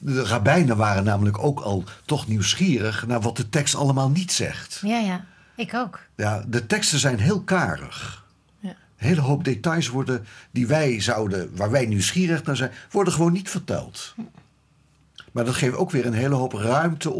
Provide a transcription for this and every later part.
De rabbijnen waren namelijk ook al toch nieuwsgierig naar wat de tekst allemaal niet zegt. Ja, ik ook. Ja, de teksten zijn heel karig. Ja. Een hele hoop details worden waar wij nieuwsgierig naar zijn, worden gewoon niet verteld. Maar dat geeft ook weer een hele hoop ruimte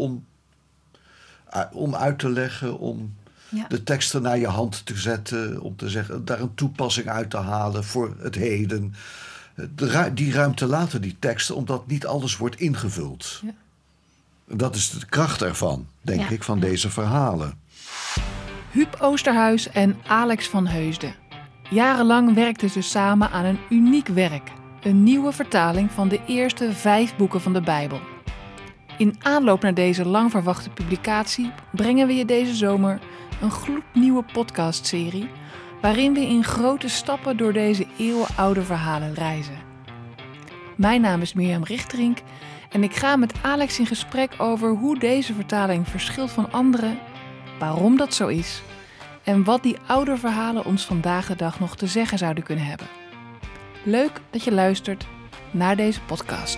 om uit te leggen, om de teksten naar je hand te zetten, om te zeggen, daar een toepassing uit te halen voor het heden. Die ruimte laten die teksten, omdat niet alles wordt ingevuld. Ja. Dat is de kracht ervan, denk ik, van deze verhalen. Huub Oosterhuis en Alex van Heusden. Jarenlang werkten ze samen aan een uniek werk. Een nieuwe vertaling van de eerste 5 boeken van de Bijbel. In aanloop naar deze lang verwachte publicatie brengen we je deze zomer een gloednieuwe podcastserie waarin we in grote stappen door deze eeuwenoude verhalen reizen. Mijn naam is Mirjam Richterink en ik ga met Alex in gesprek over hoe deze vertaling verschilt van andere, waarom dat zo is en wat die oude verhalen ons vandaag de dag nog te zeggen zouden kunnen hebben. Leuk dat je luistert naar deze podcast.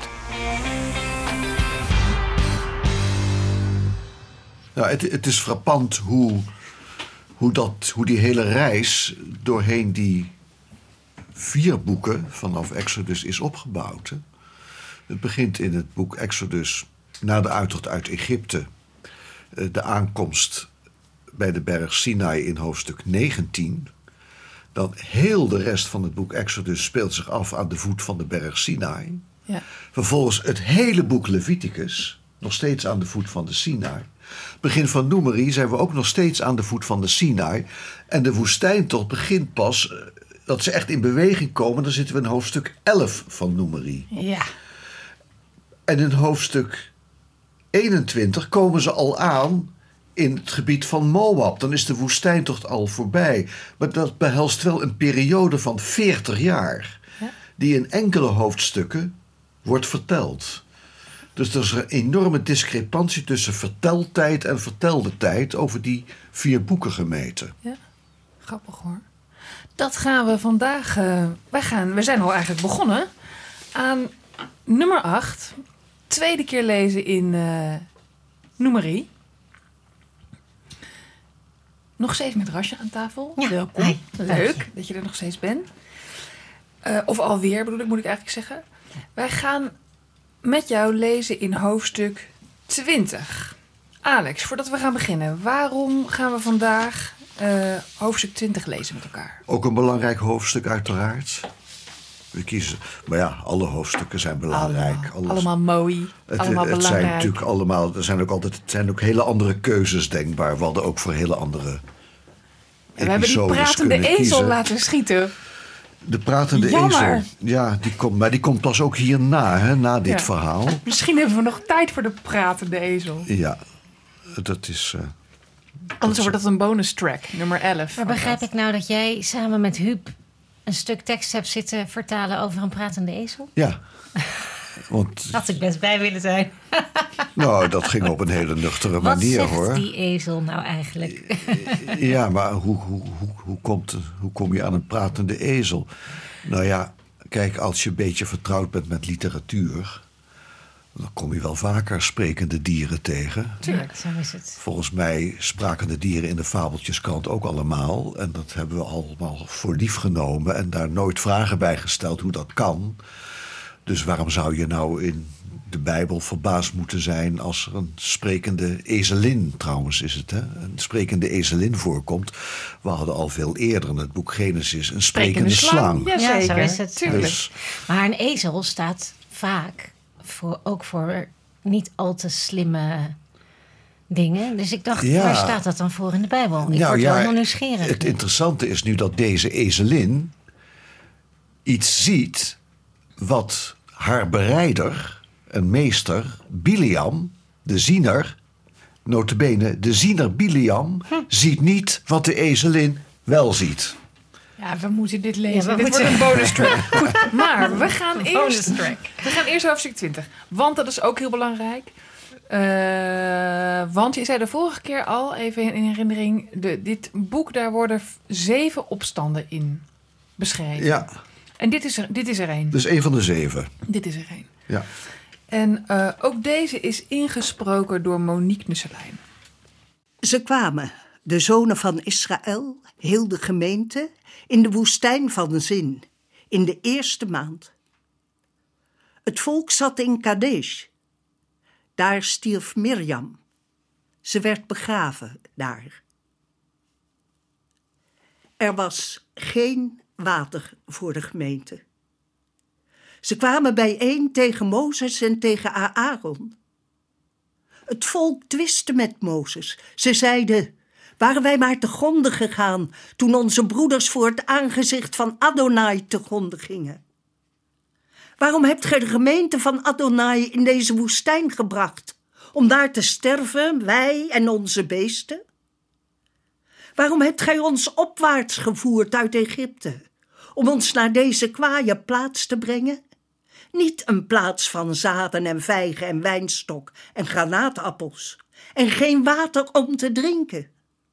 Nou, het is frappant hoe die hele reis doorheen die 4 boeken vanaf Exodus is opgebouwd. Hè? Het begint in het boek Exodus na de uittocht uit Egypte. De aankomst bij de berg Sinai in hoofdstuk 19. Dan heel de rest van het boek Exodus speelt zich af aan de voet van de berg Sinai. Ja. Vervolgens het hele boek Leviticus, nog steeds aan de voet van de Sinai. Begin van Numeri zijn we ook nog steeds aan de voet van de Sinai. En de woestijntocht begint pas, dat ze echt in beweging komen, dan zitten we in hoofdstuk 11 van Numeri. Ja. En in hoofdstuk 21 komen ze al aan in het gebied van Moab. Dan is de woestijntocht al voorbij. Maar dat behelst wel een periode van 40 jaar. Ja. Die in enkele hoofdstukken wordt verteld. Dus er is een enorme discrepantie tussen verteltijd en vertelde tijd over die 4 boeken gemeten. Ja, grappig hoor. Dat gaan we vandaag... we zijn al eigenlijk begonnen aan nummer 8. Tweede keer lezen in Numeri. Nog steeds met Rasje aan tafel. Ja. Welkom. Hi. Leuk dat je er nog steeds bent. Of alweer moet ik eigenlijk zeggen. Wij gaan met jou lezen in hoofdstuk 20. Alex, voordat we gaan beginnen, waarom gaan we vandaag hoofdstuk 20 lezen met elkaar? Ook een belangrijk hoofdstuk uiteraard. We kiezen, maar ja, alle hoofdstukken zijn belangrijk. Allemaal mooi, allemaal het belangrijk. zijn natuurlijk allemaal, het zijn ook hele andere keuzes denkbaar. We hadden ook voor hele andere we hebben die pratende ezel kiezen. laten schieten. De pratende Jammer. ezel, ja, die komt pas ook hierna, hè, na dit verhaal. Misschien hebben we nog tijd voor de pratende ezel. Ja, dat is... Anders wordt dat een bonus track, nummer 11. Maar begrijp ik nou dat jij samen met Huub een stuk tekst hebt zitten vertalen over een pratende ezel? Ja. Want, Had ik best bij willen zijn. Nou, dat ging op een hele nuchtere manier, hoor. Wat zegt die ezel nou eigenlijk? Ja, maar hoe kom je aan een pratende ezel? Nou ja, kijk, als je een beetje vertrouwd bent met literatuur, dan kom je wel vaker sprekende dieren tegen. Tuurlijk, zo is het. Volgens mij spraken de dieren in de fabeltjeskrant ook allemaal. En dat hebben we allemaal voor lief genomen en daar nooit vragen bij gesteld hoe dat kan. Dus waarom zou je nou in de Bijbel verbaasd moeten zijn als er een sprekende ezelin, trouwens is het, hè? Een sprekende ezelin voorkomt. We hadden al veel eerder in het boek Genesis een sprekende slang. Ja, zeker. Ja, zo is het. Dus, maar een ezel staat vaak ook voor niet al te slimme dingen. Dus ik dacht, waar staat dat dan voor in de Bijbel? Ik word wel heel nieuwsgierig. Het interessante is nu dat deze ezelin iets ziet wat haar bereider en meester Biliam, de ziener, nota bene, de ziener Biliam, ziet niet wat de ezelin wel ziet. Ja, we moeten dit lezen. Dit wordt een bonus track. Goed, maar we gaan eerst hoofdstuk 20. Want dat is ook heel belangrijk. Want je zei de vorige keer al, even in herinnering, dit boek, daar worden 7 opstanden in beschreven. Ja. En dit is er één. Dus 1 van de 7. Dit is er één. Ja. En ook deze is ingesproken door Monique Nusselijn. Ze kwamen, de zonen van Israël, heel de gemeente, in de woestijn van Zin, in de 1e maand. Het volk zat in Kadesh. Daar stierf Mirjam. Ze werd begraven daar. Er was geen water voor de gemeente. Ze kwamen bijeen tegen Mozes en tegen Aaron. Het volk twistte met Mozes. Ze zeiden: waren wij maar te gronde gegaan toen onze broeders voor het aangezicht van Adonai te gronde gingen? Waarom hebt gij de gemeente van Adonai in deze woestijn gebracht, om daar te sterven, wij en onze beesten? Waarom hebt gij ons opwaarts gevoerd uit Egypte, om ons naar deze kwaaie plaats te brengen? Niet een plaats van zaden en vijgen en wijnstok en granaatappels, en geen water om te drinken.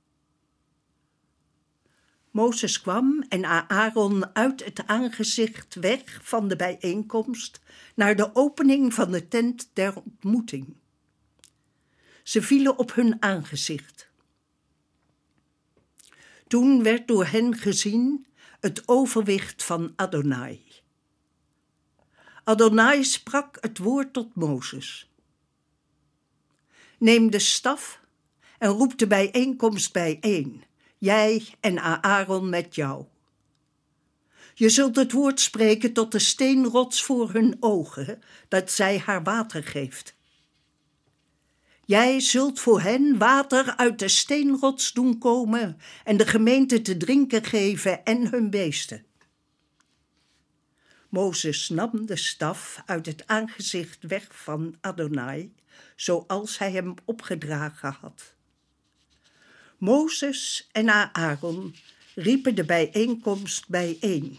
Mozes kwam en Aaron uit het aangezicht weg van de bijeenkomst naar de opening van de tent der ontmoeting. Ze vielen op hun aangezicht. Toen werd door hen gezien het overwicht van Adonai. Adonai sprak het woord tot Mozes. Neem de staf en roep de bijeenkomst bijeen, jij en Aaron met jou. Je zult het woord spreken tot de steenrots voor hun ogen, dat zij haar water geeft. Jij zult voor hen water uit de steenrots doen komen en de gemeente te drinken geven en hun beesten. Mozes nam de staf uit het aangezicht weg van Adonai, zoals hij hem opgedragen had. Mozes en Aaron riepen de bijeenkomst bijeen.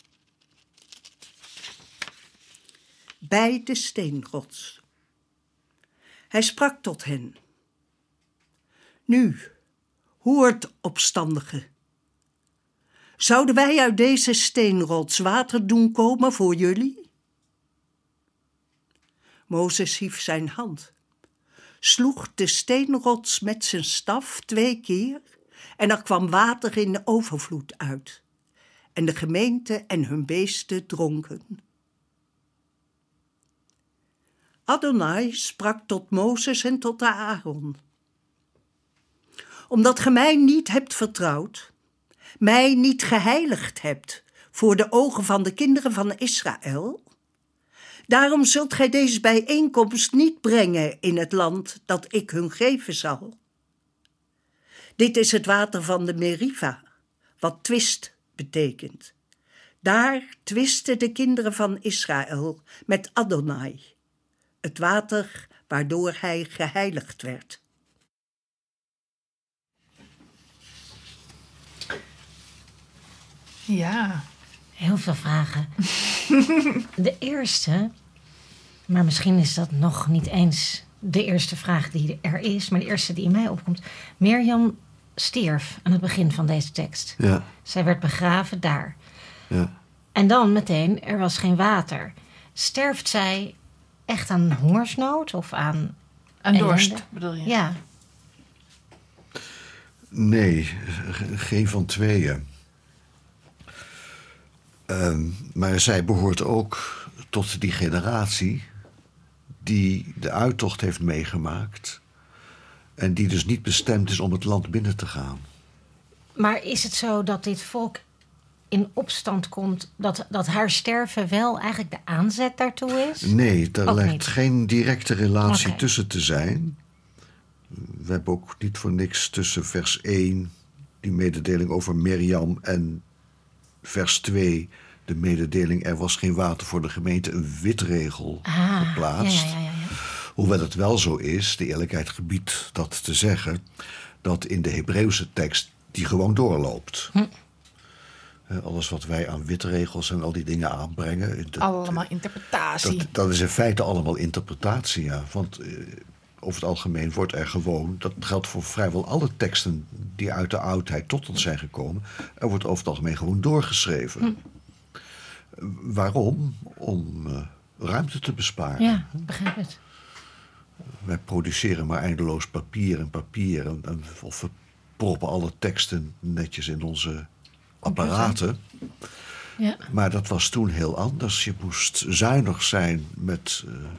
Bij de steenrots. Hij sprak tot hen. Nu, hoort, opstandigen. Zouden wij uit deze steenrots water doen komen voor jullie? Mozes hief zijn hand, sloeg de steenrots met zijn staf 2 keer en er kwam water in de overvloed uit. En de gemeente en hun beesten dronken. Adonai sprak tot Mozes en tot Aaron. Omdat ge mij niet hebt vertrouwd, mij niet geheiligd hebt voor de ogen van de kinderen van Israël, daarom zult gij deze bijeenkomst niet brengen in het land dat ik hun geven zal. Dit is het water van de Meriva, wat twist betekent. Daar twisten de kinderen van Israël met Adonai, het water waardoor hij geheiligd werd. Ja. Heel veel vragen. De eerste, maar misschien is dat nog niet eens de eerste vraag die er is, maar de eerste die in mij opkomt. Mirjam stierf aan het begin van deze tekst. Ja. Zij werd begraven daar. Ja. En dan meteen, er was geen water. Sterft zij echt aan hongersnood of aan dorst, bedoel je? Ja. Nee, geen van tweeën. Maar zij behoort ook tot die generatie die de uittocht heeft meegemaakt en die dus niet bestemd is om het land binnen te gaan. Maar is het zo dat dit volk in opstand komt, dat haar sterven wel eigenlijk de aanzet daartoe is? Nee, daar ook lijkt niet. geen directe relatie Oké. tussen te zijn. We hebben ook niet voor niks tussen vers 1, die mededeling over Mirjam, en vers 2, de mededeling er was geen water voor de gemeente, een witregel geplaatst. Ja. Hoewel het wel zo is, de eerlijkheid gebiedt dat te zeggen, dat in de Hebreeuwse tekst die gewoon doorloopt. Alles wat wij aan witregels en al die dingen aanbrengen. Allemaal interpretatie. Dat is in feite allemaal interpretatie, ja. Want over het algemeen wordt er gewoon, dat geldt voor vrijwel alle teksten die uit de oudheid tot ons zijn gekomen, er wordt over het algemeen gewoon doorgeschreven. Waarom? Om ruimte te besparen. Ja, ik begrijp het. Wij produceren maar eindeloos papier. Of we proppen alle teksten netjes in onze apparaten. Ja. Maar dat was toen heel anders. Je moest zuinig zijn met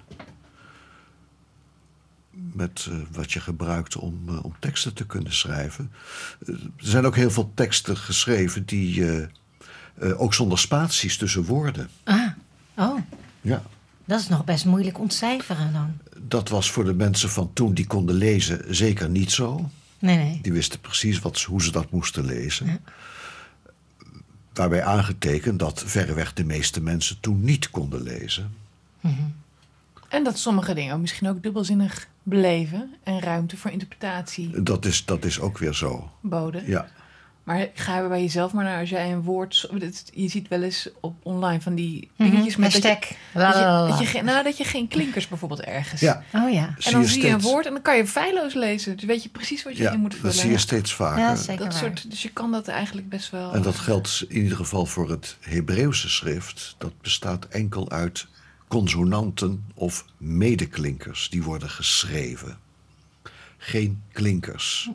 wat je gebruikte om teksten te kunnen schrijven. Er zijn ook heel veel teksten geschreven die ook zonder spaties tussen woorden. Oh, Ja. dat is nog best moeilijk ontcijferen dan. Dat was voor de mensen van toen die konden lezen zeker niet zo. Nee. Die wisten precies hoe ze dat moesten lezen. Ja. Daarbij aangetekend dat verreweg de meeste mensen toen niet konden lezen. Mm-hmm. En dat sommige dingen misschien ook dubbelzinnig beleven en ruimte voor interpretatie Dat is ook weer zo. boden. Ja. Maar ga er bij jezelf maar naar als jij een woord... Je ziet wel eens op online van die dingetjes met... Dat je geen klinkers bijvoorbeeld ergens... Ja. Oh ja. En dan zie je een woord en dan kan je feilloos lezen. Dus weet je precies wat je in moet vullen. Dat zie je steeds vaker. Ja, zeker dus je kan dat eigenlijk best wel... En dat geldt in ieder geval voor het Hebreeuwse schrift. Dat bestaat enkel uit consonanten of medeklinkers. Die worden geschreven. Geen klinkers.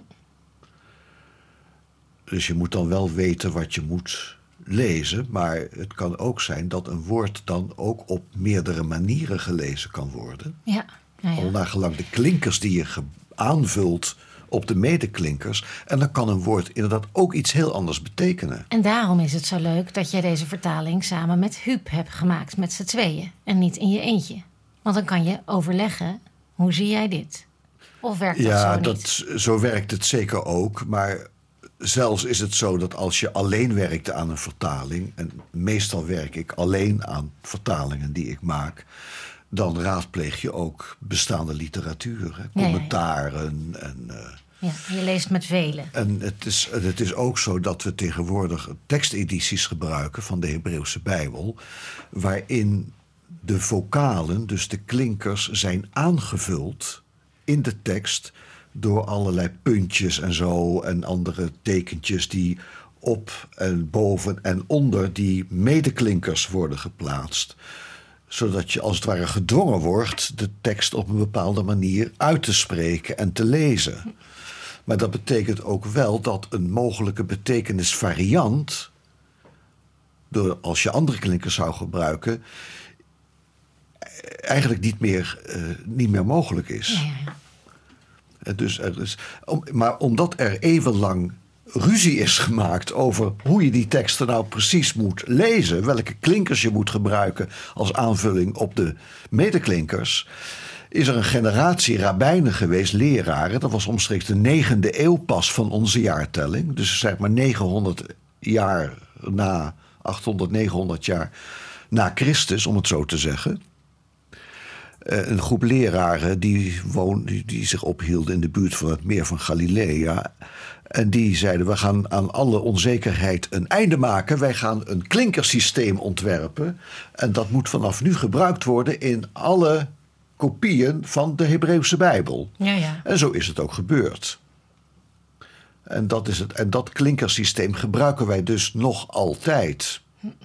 Dus je moet dan wel weten wat je moet lezen. Maar het kan ook zijn dat een woord dan ook op meerdere manieren gelezen kan worden. Ja. Al nagelang de klinkers die je aanvult op de medeklinkers. En dan kan een woord inderdaad ook iets heel anders betekenen. En daarom is het zo leuk dat jij deze vertaling samen met Huub hebt gemaakt, met z'n tweeën. En niet in je eentje. Want dan kan je overleggen, hoe zie jij dit? Of werkt dat zo niet? Ja, zo werkt het zeker ook. Maar zelfs is het zo dat als je alleen werkte aan een vertaling... en meestal werk ik alleen aan vertalingen die ik maak... dan raadpleeg je ook bestaande literatuur, commentaren. Ja, je leest met velen. En het is ook zo dat we tegenwoordig tekstedities gebruiken van de Hebreeuwse Bijbel... waarin de vocalen, dus de klinkers, zijn aangevuld in de tekst... door allerlei puntjes en zo en andere tekentjes die op en boven en onder die medeklinkers worden geplaatst. Zodat je als het ware gedwongen wordt de tekst op een bepaalde manier uit te spreken en te lezen. Maar dat betekent ook wel dat een mogelijke betekenisvariant, door als je andere klinkers zou gebruiken, eigenlijk niet meer mogelijk is. Ja. Maar omdat er eeuwenlang ruzie is gemaakt over hoe je die teksten nou precies moet lezen, welke klinkers je moet gebruiken als aanvulling op de medeklinkers, is er een generatie rabbijnen geweest, leraren. Dat was omstreeks de 9e eeuw pas van onze jaartelling. Dus zeg maar 900 jaar na, 800, 900 jaar na Christus, om het zo te zeggen. Een groep leraren die zich ophielden in de buurt van het meer van Galilea. En die zeiden, we gaan aan alle onzekerheid een einde maken. Wij gaan een klinkersysteem ontwerpen. En dat moet vanaf nu gebruikt worden in alle kopieën van de Hebreeuwse Bijbel. Ja. En zo is het ook gebeurd. En dat is het. En dat klinkersysteem gebruiken wij dus nog altijd.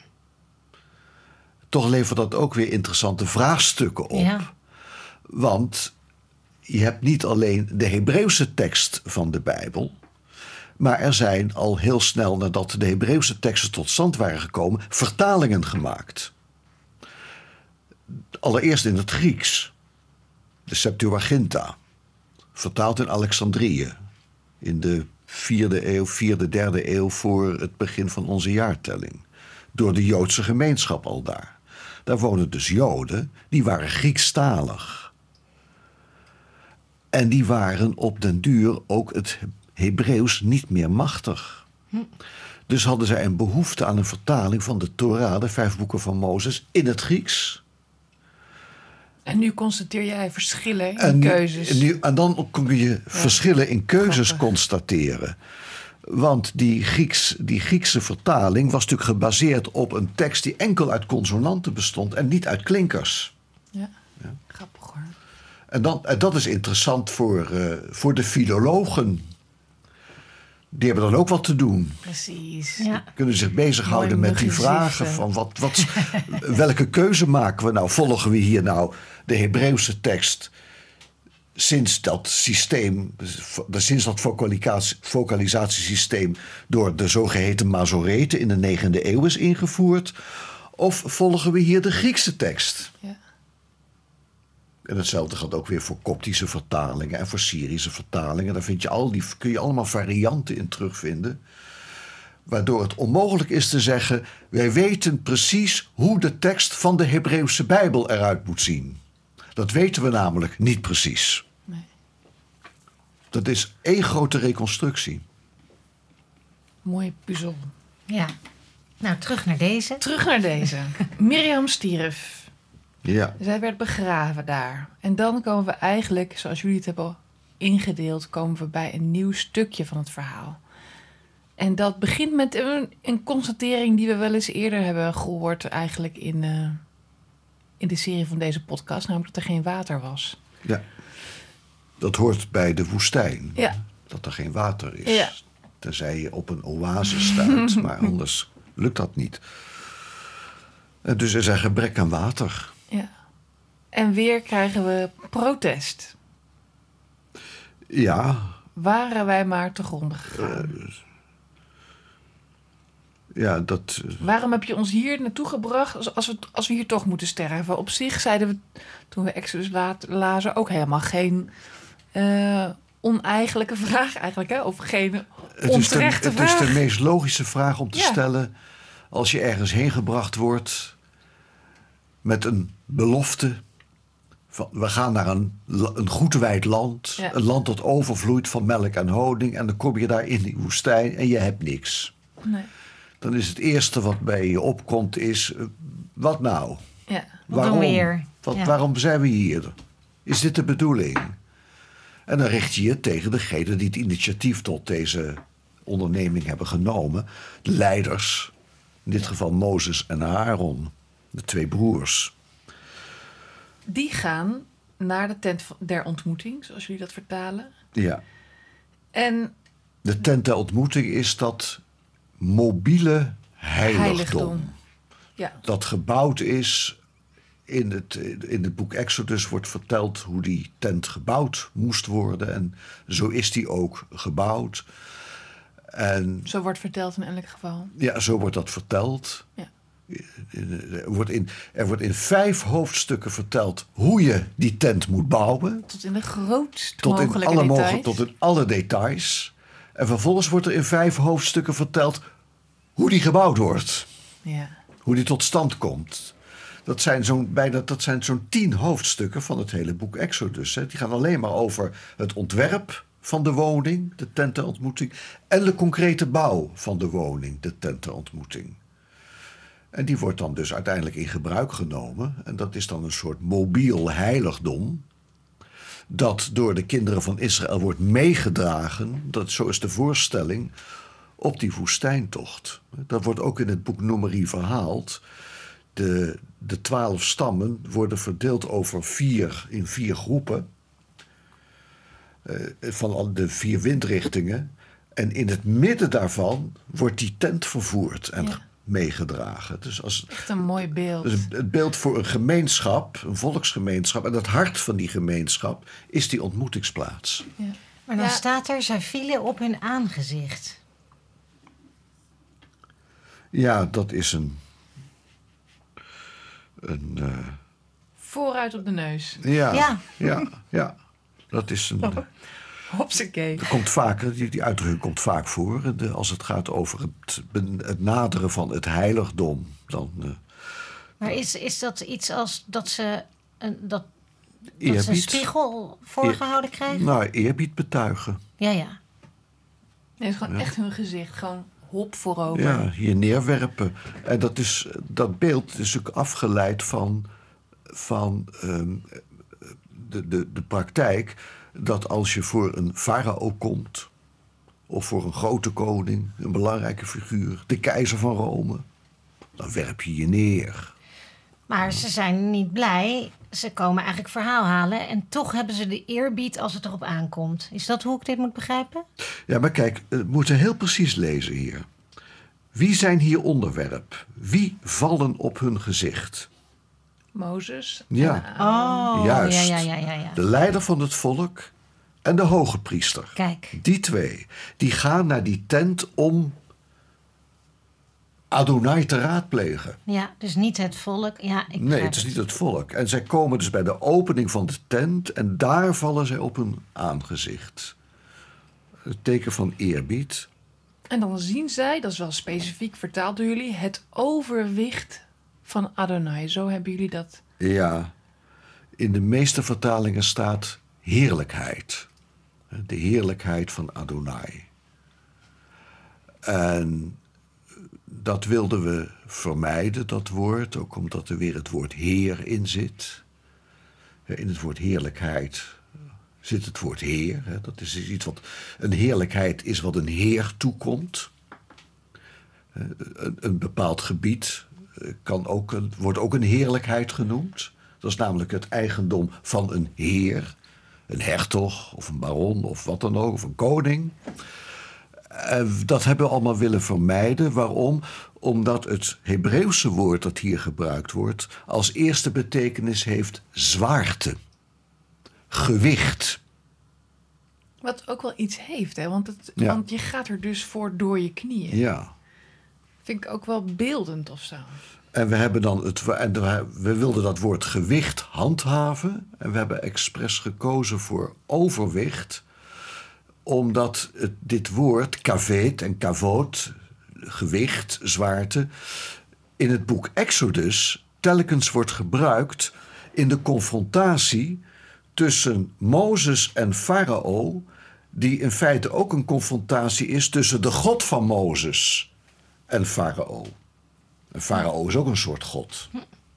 Toch levert dat ook weer interessante vraagstukken op. Ja. Want je hebt niet alleen de Hebreeuwse tekst van de Bijbel, maar er zijn al heel snel nadat de Hebreeuwse teksten tot stand waren gekomen, vertalingen gemaakt. Allereerst in het Grieks. De Septuaginta. Vertaald in Alexandrië. In de 4e, 3e eeuw voor het begin van onze jaartelling. Door de Joodse gemeenschap al daar. Daar woonden dus Joden, die waren Griekstalig. En die waren op den duur ook het Hebreeuws niet meer machtig. Dus hadden zij een behoefte aan een vertaling van de Torah, de 5 boeken van Mozes, in het Grieks. En nu constateer jij verschillen in keuzes. En dan kun je verschillen in keuzes constateren. Want die Griekse vertaling was natuurlijk gebaseerd op een tekst die enkel uit consonanten bestond en niet uit klinkers. Ja. Grappig hoor. En dat is interessant voor de filologen. Die hebben dan ook wat te doen. Precies. Ja. Kunnen zich bezighouden Mooi met die vragen muggenziffen. van welke keuze maken we nou? Volgen we hier nou de Hebreeuwse tekst sinds dat systeem, sinds dat vocalisatiesysteem door de zogeheten Mazoreten in de 9e eeuw is ingevoerd? Of volgen we hier de Griekse tekst? Ja. En hetzelfde geldt ook weer voor Koptische vertalingen en voor Syrische vertalingen. Daar kun je allemaal varianten in terugvinden. Waardoor het onmogelijk is te zeggen, wij weten precies hoe de tekst van de Hebreeuwse Bijbel eruit moet zien. Dat weten we namelijk niet precies. Nee. Dat is één grote reconstructie. Mooie puzzel. Ja. Nou, terug naar deze. Terug naar deze. Mirjam stierf. Ja, Zij werd begraven daar. En dan komen we eigenlijk, zoals jullie het hebben ingedeeld, komen we bij een nieuw stukje van het verhaal. En dat begint met een constatering die we wel eens eerder hebben gehoord eigenlijk in de serie van deze podcast. Namelijk dat er geen water was. ja. Dat hoort bij de woestijn. Ja. Dat er geen water is. Ja. Tenzij je op een oase stuit. Maar anders lukt dat niet. En dus is er gebrek aan water. Ja. En weer krijgen we protest. Ja, Waren wij maar te gronden gegaan. ja, dat... Waarom heb je ons hier naartoe gebracht als we hier toch moeten sterven? Op zich zeiden we, toen we Exodus lazen, ook helemaal geen oneigenlijke vraag eigenlijk. Hè? Of geen onterechte Het vraag. is de meest logische vraag om te Ja. stellen als je ergens heen gebracht wordt met een belofte. We gaan naar een goed wijd land. Ja. Een land dat overvloeit van melk en honing. En dan kom je daar in die woestijn en je hebt niks. Nee. Dan is het eerste wat bij je opkomt is, wat nou? Ja. Wat doen we hier? Ja. Waarom zijn we hier? Is dit de bedoeling? En dan richt je je tegen degene die het initiatief tot deze onderneming hebben genomen. De leiders, in dit geval Mozes en Aaron, de twee broers. Die gaan naar de tent der ontmoeting, zoals jullie dat vertalen. Ja, En de tent der ontmoeting is dat mobiele heiligdom. Ja. Dat gebouwd is. In het boek Exodus wordt verteld hoe die tent gebouwd moest worden. En zo is die ook gebouwd. En Zo wordt verteld in elk geval. ja, zo wordt dat verteld. Ja. Er wordt in 5 hoofdstukken verteld hoe je die tent moet bouwen. Tot in de grootst Tot in mogelijke details. tot in alle details. En vervolgens wordt er in 5 hoofdstukken verteld hoe die gebouwd wordt. Ja. Hoe die tot stand komt. Dat zijn zo'n 10 hoofdstukken van het hele boek Exodus. Hè. Die gaan alleen maar over het ontwerp van de woning, de tent ter ontmoeting, en de concrete bouw van de woning, de tent ter ontmoeting. En die wordt dan dus uiteindelijk in gebruik genomen. En dat is dan een soort mobiel heiligdom, dat door de kinderen van Israël wordt meegedragen, zo is de voorstelling, op die woestijntocht. Dat wordt ook in het boek Numeri verhaald. De 12 stammen worden verdeeld in 4 groepen. Van de 4 windrichtingen. En in het midden daarvan wordt die tent vervoerd en meegedragen. Dus Echt een mooi beeld. dus het beeld voor een gemeenschap, een volksgemeenschap. En het hart van die gemeenschap is die ontmoetingsplaats. Ja. Maar dan Ja. staat er, zij vielen op hun aangezicht. Ja, dat is een Vooruit op de neus. Ja. ja. Dat is een... Hopsakee. Er komt vaker, die uitdrukking komt vaak voor. Als het gaat over het naderen van het heiligdom. Dan Maar is dat iets als dat ze een eerbied. spiegel voorgehouden krijgen? Nou, eerbied betuigen. Ja. Nee, het is gewoon echt hun gezicht. Gewoon hop voorover. Ja, hier neerwerpen. En dat beeld is ook afgeleid van de praktijk dat als je voor een farao komt, of voor een grote koning, een belangrijke figuur, de keizer van Rome, dan werp je je neer. Maar ze zijn niet blij. ze komen eigenlijk verhaal halen en toch hebben ze de eerbied als het erop aankomt. Is dat hoe ik dit moet begrijpen? Ja, maar kijk, we moeten heel precies lezen hier. Wie zijn hier onderwerp? Wie vallen op hun gezicht? Mozes. Ja. En Aaron. Oh, Juist. ja. De leider van het volk en de hoge priester. Kijk. Die twee, die gaan naar die tent om Adonai te raadplegen. Ja, dus niet het volk. Ja, ik Nee, begrijp het is niet het volk. En zij komen dus bij de opening van de tent en daar vallen zij op hun aangezicht. Het teken van eerbied. En dan zien zij, dat is wel specifiek vertaald door jullie, het overwicht van Adonai. Zo hebben jullie dat. Ja, in de meeste vertalingen staat heerlijkheid. De heerlijkheid van Adonai. En dat wilden we vermijden, dat woord, ook omdat er weer het woord heer in zit. In het woord heerlijkheid zit het woord heer. Dat is iets wat een heerlijkheid is wat een heer toekomt. Een bepaald gebied wordt ook een heerlijkheid genoemd. Dat is namelijk het eigendom van een heer. Een hertog of een baron of wat dan ook, of een koning. Dat hebben we allemaal willen vermijden. Waarom? Omdat het Hebreeuwse woord dat hier gebruikt wordt als eerste betekenis heeft zwaarte, gewicht. Wat ook wel iets heeft, hè? Want Ja. want je gaat er dus voor door je knieën. Ja. Vind ik ook wel beeldend of zo. En we hebben dan we wilden dat woord gewicht handhaven. En we hebben expres gekozen voor overwicht. Omdat dit woord, kavet en kavod, gewicht, zwaarte, in het boek Exodus telkens wordt gebruikt in de confrontatie tussen Mozes en Farao, die in feite ook een confrontatie is tussen de God van Mozes en Farao. En Farao is ook een soort God.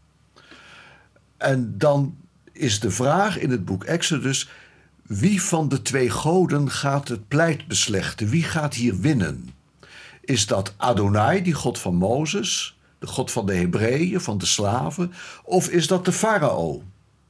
En dan is de vraag in het boek Exodus: wie van de twee goden gaat het pleit beslechten? Wie gaat hier winnen? Is dat Adonai, die God van Mozes, de God van de Hebreeën, van de slaven, of is dat de farao?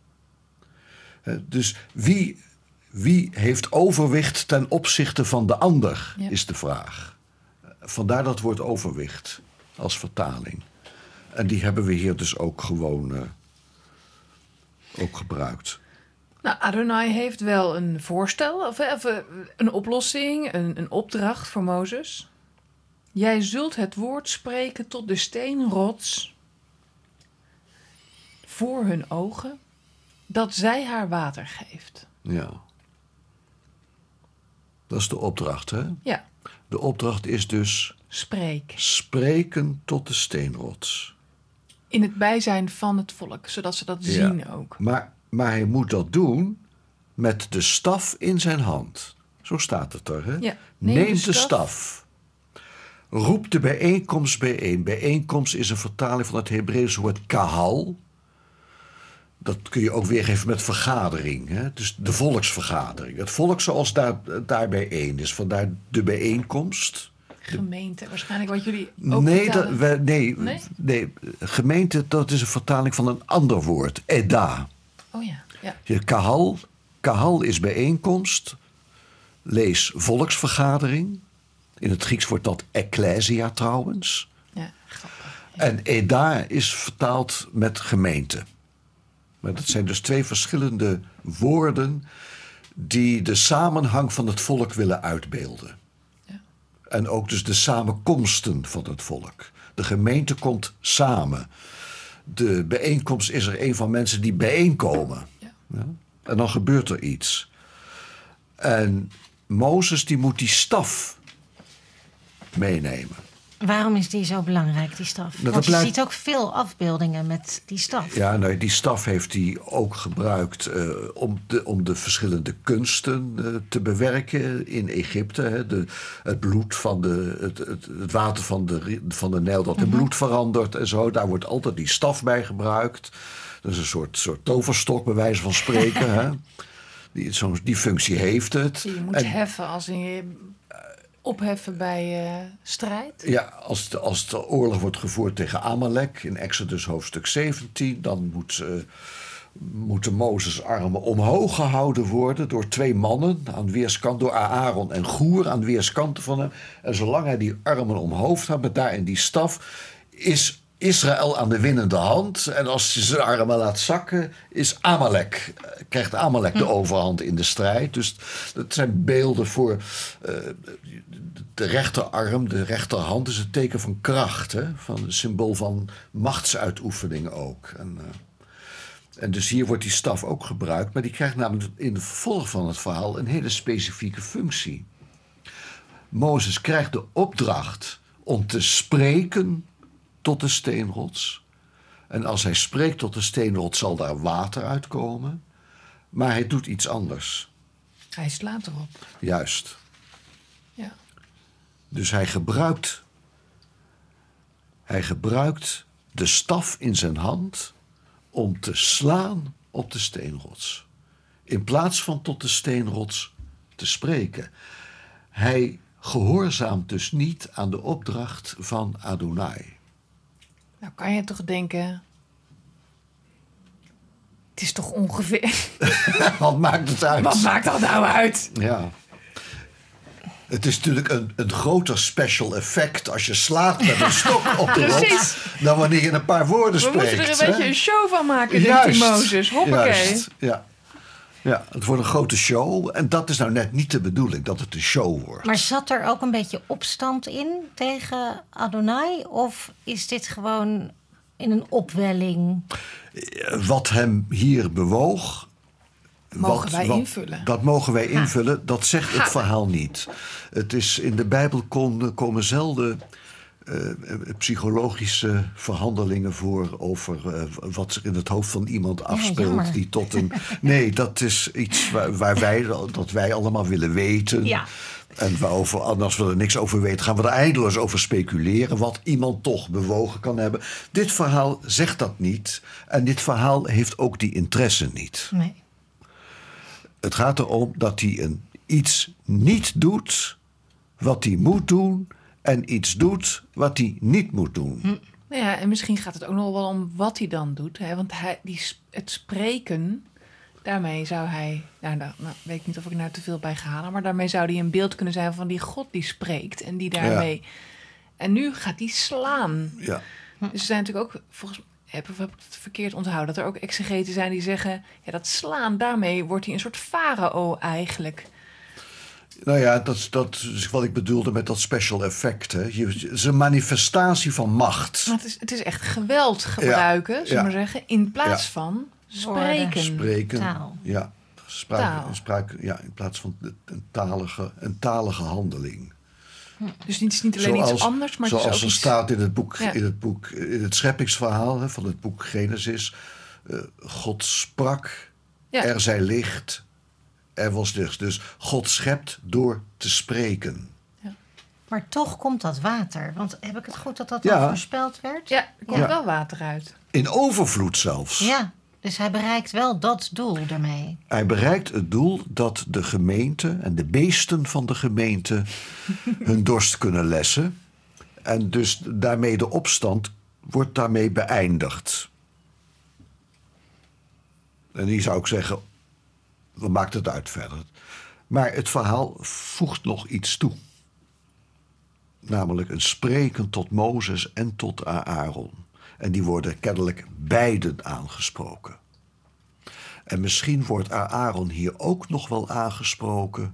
Dus wie heeft overwicht ten opzichte van de ander, Ja. is de vraag. Vandaar dat woord overwicht als vertaling. En die hebben we hier dus ook gewoon ook gebruikt. Nou, Adonai heeft wel een voorstel, of een oplossing, een opdracht voor Mozes. Jij zult het woord spreken tot de steenrots voor hun ogen, dat zij haar water geeft. Ja. Dat is de opdracht, hè? Ja, De opdracht is dus spreek. spreken tot de steenrots. In het bijzijn van het volk, zodat ze dat zien ook. Maar hij moet dat doen met de staf in zijn hand. Zo staat het er, hè? Ja. Neem de staf. Roep de bijeenkomst bijeen. Bijeenkomst is een vertaling van het Hebreeuwse woord kahal. Dat kun je ook weergeven met vergadering. Hè? Dus de volksvergadering. Het volk zoals daar bijeen is. Vandaar de bijeenkomst. Gemeente, waarschijnlijk wat jullie ook Nee, vertalen. nee, gemeente, dat is een vertaling van een ander woord. Eda. Oh ja, ja. Kahal is bijeenkomst. Lees volksvergadering. In het Grieks wordt dat ecclesia trouwens. Ja, grappig. En eda is vertaald met gemeente. Maar dat zijn dus twee verschillende woorden die de samenhang van het volk willen uitbeelden. Ja. En ook dus de samenkomsten van het volk. De gemeente komt samen. De bijeenkomst is er een van mensen die bijeenkomen. Ja. Ja? En dan gebeurt er iets. En Mozes die moet die staf meenemen. Waarom is die zo belangrijk, die staf? dat Want je blijkt- ziet ook veel afbeeldingen met die staf. Ja, nee, die staf heeft hij ook gebruikt om de verschillende kunsten te bewerken in Egypte. Hè. Het bloed van het water van de Nijl dat in bloed verandert en zo. Daar wordt altijd die staf bij gebruikt. Dat is een soort toverstok bij wijze van spreken. Hè. Die functie heeft het. Die je moet En- heffen als in je opheffen bij strijd. Ja, als de oorlog wordt gevoerd tegen Amalek in Exodus hoofdstuk 17, dan moet moeten Mozes' armen omhoog gehouden worden door 2 mannen aan weerskant, door Aaron en Goer aan weerskanten van hem. En zolang hij die armen omhoog had met daarin die staf, is Israël aan de winnende hand. En als hij zijn armen laat zakken, krijgt Amalek de overhand in de strijd. Dus dat zijn beelden voor de rechterarm, de rechterhand is het teken van kracht. Hè? Van een symbool van machtsuitoefening ook. En dus hier wordt die staf ook gebruikt. Maar die krijgt namelijk in de vervolg van het verhaal een hele specifieke functie. Mozes krijgt de opdracht om te spreken tot de steenrots. En als hij spreekt tot de steenrots zal daar water uitkomen. Maar hij doet iets anders. Hij slaat erop. Juist. Ja. Dus hij gebruikt de staf in zijn hand om te slaan op de steenrots. In plaats van tot de steenrots te spreken. Hij gehoorzaamt dus niet aan de opdracht van Adonai. Nou kan je toch denken, het is toch ongeveer... Wat maakt het uit? Wat maakt dat nou uit? Ja. Het is natuurlijk een groter special effect als je slaat met een stok op de rots dan wanneer je een paar woorden We spreekt. moeten er een beetje een show van maken, Juist. denkt die Mozes. Hoppakee. Juist, ja. Ja, het wordt een grote show. En dat is nou net niet de bedoeling, dat het een show wordt. Maar zat er ook een beetje opstand in tegen Adonai? Of is dit gewoon in een opwelling? Wat hem hier bewoog... Mogen wij invullen. Dat mogen wij invullen. Dat zegt het verhaal niet. Het is, in de Bijbel komen zelden psychologische verhandelingen voor over wat zich in het hoofd van iemand afspeelt. Ja, die tot een. Nee, dat is iets waar wij allemaal willen weten. Ja. En waarover, als we er niks over weten, gaan we er eindeloos over speculeren. Wat iemand toch bewogen kan hebben. Dit verhaal zegt dat niet. En dit verhaal heeft ook die interesse niet. Nee. Het gaat erom dat hij iets niet doet wat hij moet doen. En iets doet wat hij niet moet doen. Nou ja, en misschien gaat het ook nog wel om wat hij dan doet. Hè? Want het spreken, daarmee zou hij... Nou, weet ik niet of ik nou te veel bij ga halen. Maar daarmee zou hij een beeld kunnen zijn van die God die spreekt. En die daarmee... Ja. En nu gaat hij slaan. Ja. Dus er zijn natuurlijk ook... Volgens heb ik het verkeerd onthouden? Dat er ook exegeten zijn die zeggen... Ja, dat slaan, daarmee wordt hij een soort farao eigenlijk... Nou ja, dat is wat ik bedoelde met dat special effect. Hè. Het is een manifestatie van macht. Maar het is echt geweld gebruiken, zullen we maar zeggen... in plaats van spreken. Spreken, taal. Ja. In plaats van een talige handeling. Dus het is niet alleen iets anders, maar het is ook zoals er iets... staat in het scheppingsverhaal van het boek Genesis. God sprak, er zij licht... Er was licht. Dus God schept door te spreken. Ja. Maar toch komt dat water. Want heb ik het goed dat dat al voorspeld werd? Ja, er komt wel water uit. In overvloed zelfs. Ja, dus hij bereikt wel dat doel daarmee. Hij bereikt het doel dat de gemeente en de beesten van de gemeente hun dorst kunnen lessen. En dus daarmee de opstand wordt daarmee beëindigd. En die zou ik zeggen... Wat maakt het uit verder? Maar het verhaal voegt nog iets toe. Namelijk een spreken tot Mozes en tot Aaron. En die worden kennelijk beiden aangesproken. En misschien wordt Aaron hier ook nog wel aangesproken...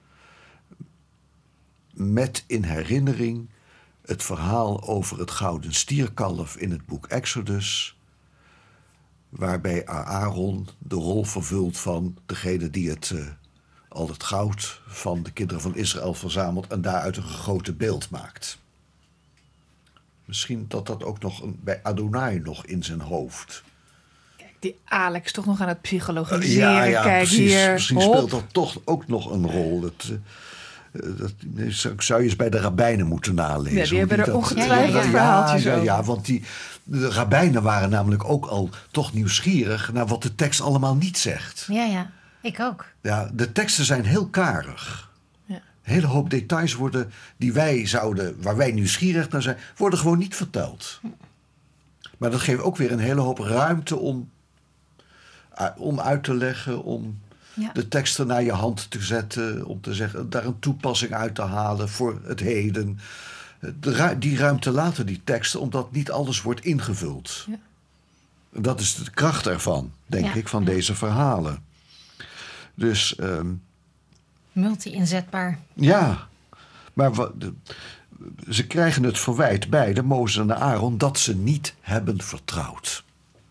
met in herinnering het verhaal over het gouden stierkalf in het boek Exodus... waarbij Aaron de rol vervult van degene die al het goud van de kinderen van Israël verzamelt... en daaruit een gegoten beeld maakt. Misschien dat ook nog bij Adonai nog in zijn hoofd. Kijk, die Alex toch nog aan het psychologiseren. Kijk, precies. hier. Misschien speelt dat toch ook nog een rol. Dat zou je eens bij de rabbijnen moeten nalezen. Ja, die hebben er ongetwijfeld verhaaltjes over. Ja, want de rabbijnen waren namelijk ook al toch nieuwsgierig... naar wat de tekst allemaal niet zegt. Ja, ik ook. Ja, de teksten zijn heel karig. Ja. Een hele hoop details worden waar wij nieuwsgierig naar zijn... worden gewoon niet verteld. Maar dat geeft ook weer een hele hoop ruimte om om uit te leggen, om de teksten naar je hand te zetten, om te zeggen, daar een toepassing uit te halen voor het heden. Die ruimte laten die teksten, omdat niet alles wordt ingevuld. Ja. Dat is de kracht ervan, denk ik, van deze verhalen. Dus multi-inzetbaar. Ja, maar ze krijgen het verwijt beide, Mozes en Aaron, dat ze niet hebben vertrouwd.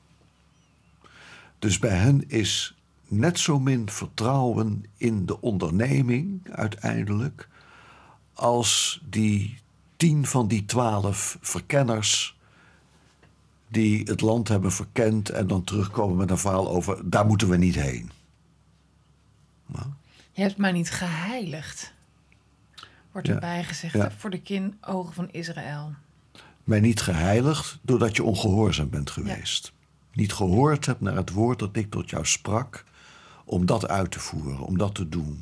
Dus bij hen is net zo min vertrouwen in de onderneming uiteindelijk als die 10 van die 12 verkenners die het land hebben verkend en dan terugkomen met een verhaal over, daar moeten we niet heen. Nou. Je hebt mij niet geheiligd, wordt erbij gezegd, voor de ogen van Israël. Mij niet geheiligd doordat je ongehoorzaam bent geweest. Ja. Niet gehoord hebt naar het woord dat ik tot jou sprak, om dat uit te voeren, om dat te doen.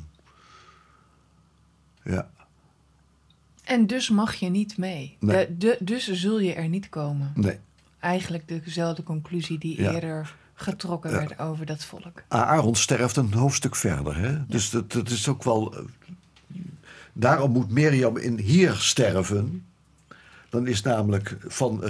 Ja. En dus mag je niet mee. Nee. Dus zul je er niet komen. Nee. Eigenlijk dezelfde conclusie die eerder getrokken werd over dat volk. Aaron sterft een hoofdstuk verder. Hè? Ja. Dus dat is ook wel... Daarom moet Mirjam hier sterven. Dan is namelijk van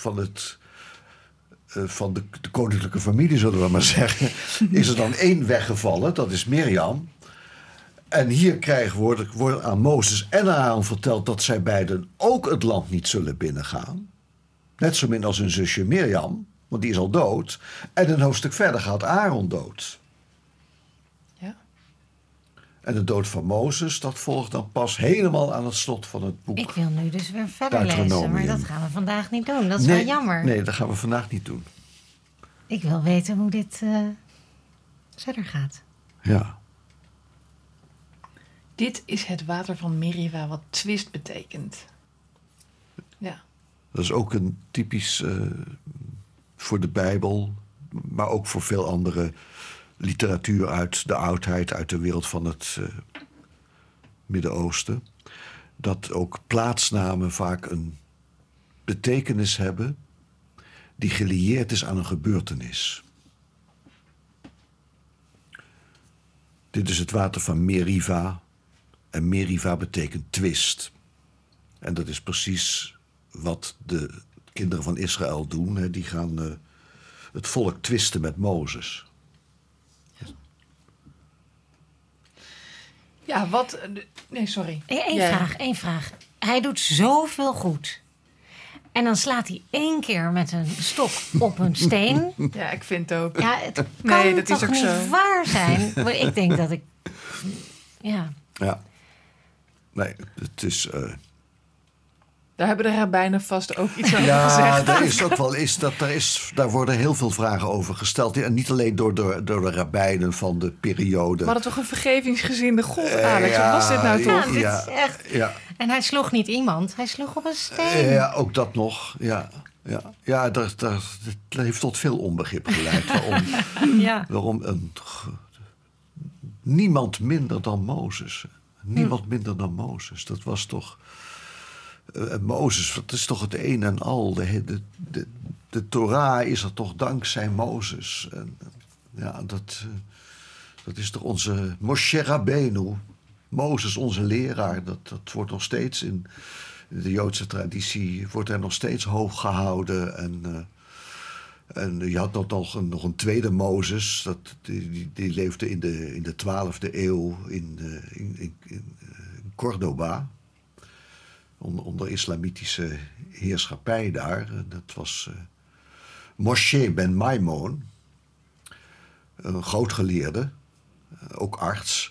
de koninklijke familie, zullen we maar zeggen, is er dan 1 weggevallen. Dat is Mirjam. En hier wordt aan Mozes en aan Aaron verteld dat zij beiden ook het land niet zullen binnengaan. Net zo min als hun zusje Mirjam, want die is al dood. En een hoofdstuk verder gaat Aaron dood. Ja. En de dood van Mozes, dat volgt dan pas helemaal aan het slot van het boek. Ik wil nu dus weer verder lezen, maar dat gaan we vandaag niet doen. Dat is wel jammer. Nee, dat gaan we vandaag niet doen. Ik wil weten hoe dit verder gaat. Ja. Dit is het water van Meriva, wat twist betekent. Ja. Dat is ook een typisch voor de Bijbel, maar ook voor veel andere literatuur uit de oudheid, uit de wereld van het Midden-Oosten. Dat ook plaatsnamen vaak een betekenis hebben die gelieerd is aan een gebeurtenis. Dit is het water van Meriva. En Meriva betekent twist. En dat is precies wat de kinderen van Israël doen. Hè. Die gaan het volk twisten met Mozes. Ja, wat... Nee, sorry. Eén vraag. Hij doet zoveel goed. En dan slaat hij 1 keer met een stok op een steen. Ja, ik vind het ook. Ja, het kan dat toch niet zo waar zijn? Maar ik denk dat ik... Ja. Nee, het is... Daar hebben de rabbijnen vast ook iets over gezegd. Ja, daar is ook wel daar worden heel veel vragen over gesteld. En niet alleen door de rabbijnen van de periode. We hadden toch een vergevingsgezinde God, Alex? Wat was dit nou toch? Dit is echt... Ja. En hij sloeg niet iemand, hij sloeg op een steen. Ja, ook dat nog. Ja, dat heeft tot veel onbegrip geleid. Waarom niemand minder dan Mozes. Niemand minder dan Mozes. Dat was toch... Mozes, dat is toch het een en al. De Torah is er toch dankzij Mozes. En, dat is toch onze Moshe Rabbeinu. Mozes, onze leraar. Dat wordt nog steeds in de Joodse traditie... wordt er nog steeds hoog gehouden. En je had nog een tweede Mozes. Die leefde in de 12e eeuw in Cordoba... Onder islamitische heerschappij daar. Dat was Moshe ben Maimon. Een grootgeleerde. Ook arts.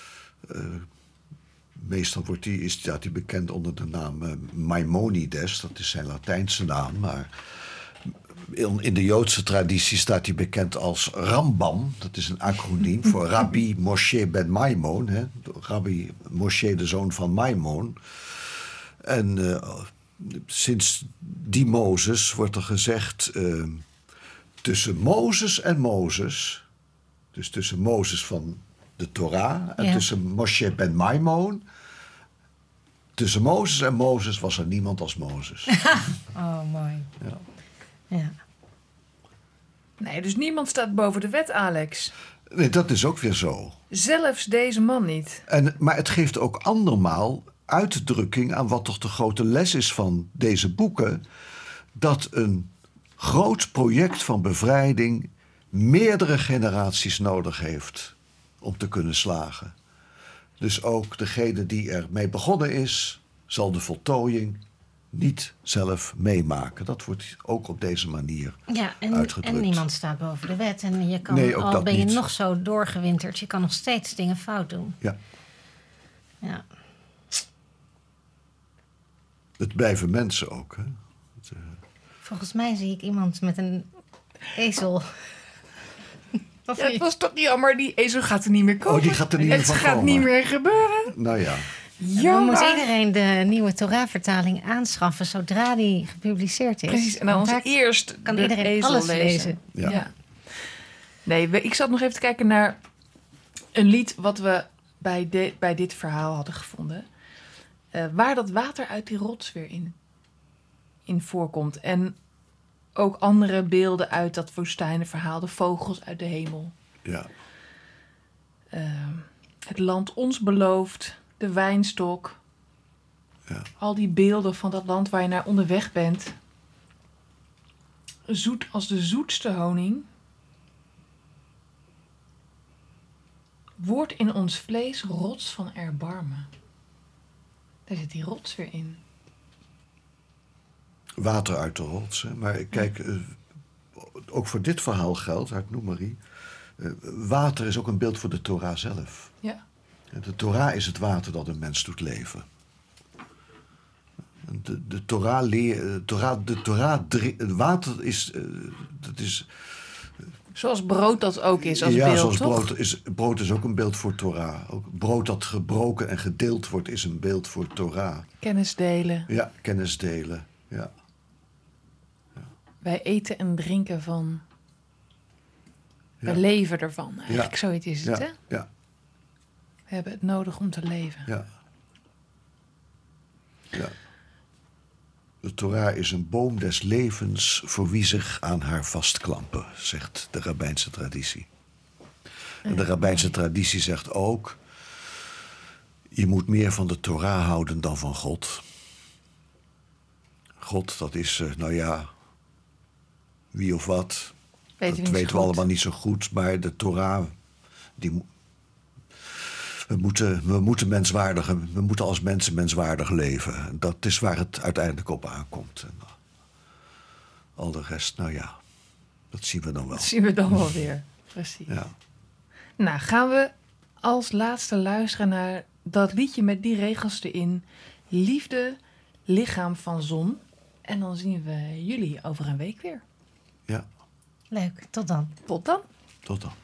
Meestal staat hij bekend onder de naam Maimonides. Dat is zijn Latijnse naam. Maar in de Joodse traditie staat hij bekend als Rambam. Dat is een acroniem voor Rabbi Moshe ben Maimon. Hè? Rabbi Moshe, de zoon van Maimon. En sinds die Mozes wordt er gezegd... tussen Mozes en Mozes... dus tussen Mozes van de Torah... en tussen Moshe ben Maimon... tussen Mozes en Mozes was er niemand als Mozes. Oh, mooi. Ja. Nee, dus niemand staat boven de wet, Alex. Nee, dat is ook weer zo. Zelfs deze man niet. Maar het geeft ook andermaal uitdrukking aan wat toch de grote les is van deze boeken. Dat een groot project van bevrijding meerdere generaties nodig heeft om te kunnen slagen. Dus ook degene die ermee begonnen is, zal de voltooiing niet zelf meemaken. Dat wordt ook op deze manier Ja, uitgedrukt. en niemand staat boven de wet. En je kan, Nee, ook al dat ben je niet. nog zo doorgewinterd, je kan nog steeds dingen fout doen. Ja, Ja. het blijven mensen ook. Hè? Volgens mij zie ik iemand met een ezel. Of Ja, het niet? was toch jammer, die ezel gaat er niet meer komen. Oh, die gaat er niet meer Het van gaat komen. niet meer gebeuren. Nou ja, Dan Jammer. moet iedereen de nieuwe Torah-vertaling aanschaffen zodra die gepubliceerd is. Precies, en dan Want ons daar eerst kan de iedereen ezel alles lezen. Ja. Nee, ik zat nog even te kijken naar een lied wat we bij dit verhaal hadden gevonden. Waar dat water uit die rots weer in voorkomt. En ook andere beelden uit dat woestijnenverhaal. De vogels uit de hemel. ja. Het land ons belooft. De wijnstok. Ja. Al die beelden van dat land waar je naar onderweg bent. Zoet als de zoetste honing. Wordt in ons vlees rots van erbarmen. Daar zit die rots weer in. Water uit de rots. Hè? Maar kijk, ook voor dit verhaal geldt, uit Noemarie. Water is ook een beeld voor de Torah zelf. Ja. De Torah is het water dat een mens doet leven. De Torah het water is, dat is... Zoals brood dat ook is als ja, beeld, zoals toch? brood is ook een beeld voor Torah. Ook brood dat gebroken en gedeeld wordt is een beeld voor Torah. Kennis delen. Ja, kennis delen. Ja. Wij eten en drinken van. Ja. Wij leven ervan. Eigenlijk Ja. zoiets is het, Ja, hè? ja, We hebben het nodig om te leven. ja. Ja. De Torah is een boom des levens voor wie zich aan haar vastklampen, zegt de rabbijnse traditie. En de rabbijnse traditie zegt ook, je moet meer van de Torah houden dan van God. God, dat is, nou ja, wie of wat. Weten Dat we niet zo weten we goed. allemaal niet zo goed, maar de Torah, we moeten als mensen menswaardig leven. Dat is waar het uiteindelijk op aankomt. En al de rest, nou ja, dat zien we dan wel. Dat zien we dan wel weer. Precies. Ja. Nou, gaan we als laatste luisteren naar dat liedje met die regels erin. Liefde, lichaam van zon. En dan zien we jullie over een week weer. Ja, Leuk, tot dan. Tot dan. tot dan.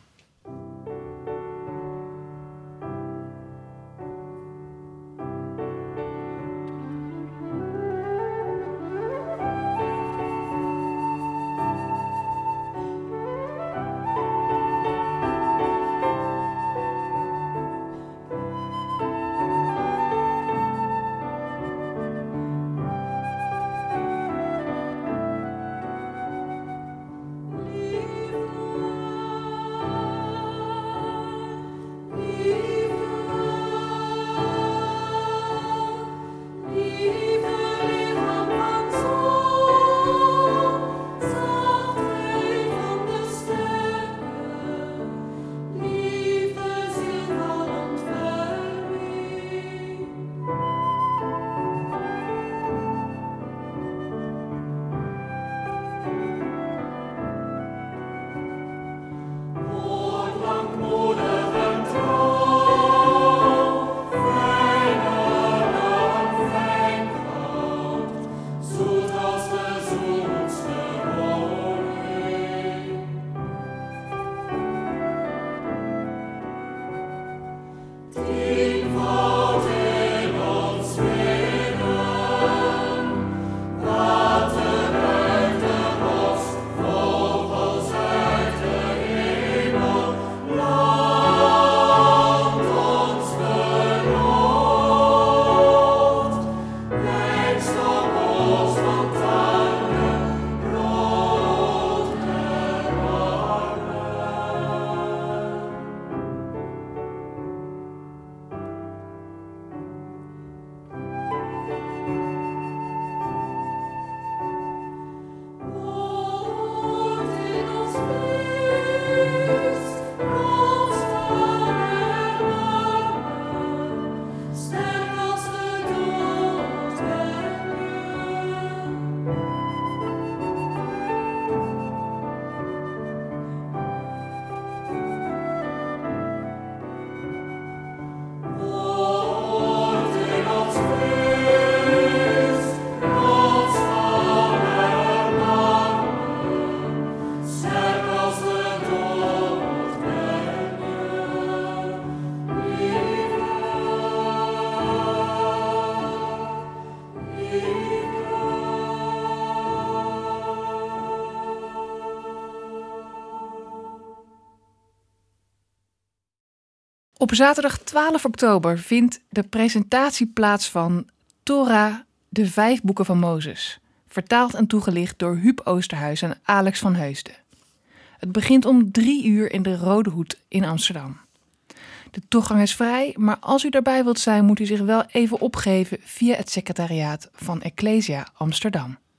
Op zaterdag 12 oktober vindt de presentatie plaats van Torah, de 5 boeken van Mozes. Vertaald en toegelicht door Huub Oosterhuis en Alex van Heusden. Het begint om 3 uur in de Rode Hoed in Amsterdam. De toegang is vrij, maar als u daarbij wilt zijn moet u zich wel even opgeven via het secretariaat van Ecclesia Amsterdam.